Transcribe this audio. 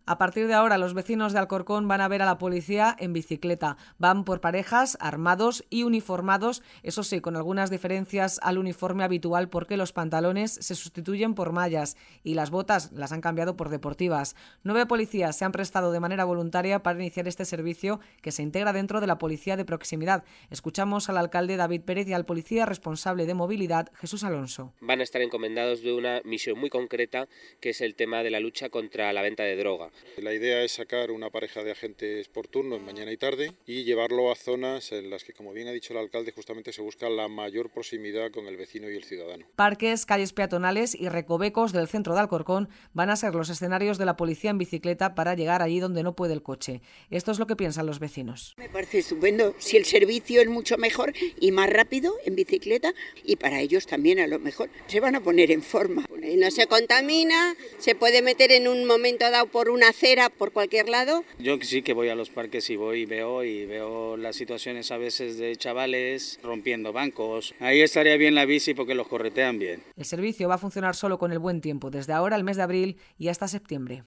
A partir de ahora, los vecinos de Alcorcón van a ver a la policía en bicicleta. Van por parejas, armados y uniformados, eso sí, con algunas diferencias al uniforme habitual porque los pantalones se sustituyen por mallas y las botas las han cambiado por deportivas. 9 policías se han prestado de manera voluntaria para iniciar este servicio que se integra dentro de la policía de proximidad. Escuchamos al alcalde David Pérez y al policía responsable de movilidad, Jesús Alonso. Van a estar encomendados de una misión muy concreta, que es el tema de la lucha contra la venta de droga. La idea es sacar una pareja de agentes por turno en mañana y tarde y llevarlo a zonas en las que, como bien ha dicho el alcalde, justamente se busca la mayor proximidad con el vecino y el ciudadano. Parques, calles peatonales y recovecos del centro de Alcorcón van a ser los escenarios de la policía en bicicleta para llegar allí donde no puede el coche. Esto es lo que piensan los vecinos. Me parece estupendo. Si el servicio es mucho mejor y más rápido en bicicleta, y para ellos también a lo mejor se van a poner en forma. No se contamina, se puede meter en un momento dado por una acera, por cualquier lado. Yo sí que voy a los parques y veo las situaciones a veces de chavales rompiendo bancos. Ahí estaría bien la bici porque los corretean bien. El servicio va a funcionar solo con el buen tiempo, desde ahora, el mes de abril y hasta septiembre.